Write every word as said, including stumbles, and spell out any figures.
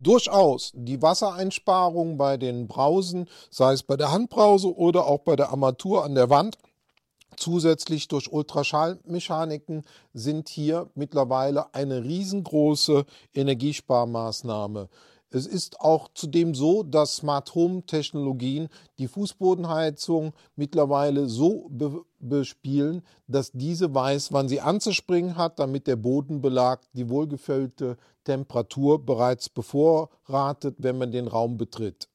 Durchaus die Wassereinsparung bei den Brausen, sei es bei der Handbrause oder auch bei der Armatur an der Wand, zusätzlich durch Ultraschallmechaniken, sind hier mittlerweile eine riesengroße Energiesparmaßnahme. Es ist auch zudem so, dass Smart Home Technologien die Fußbodenheizung mittlerweile so be bespielen, dass diese weiß, wann sie anzuspringen hat, damit der Bodenbelag die wohlgefällige Temperatur bereits bevorratet, wenn man den Raum betritt.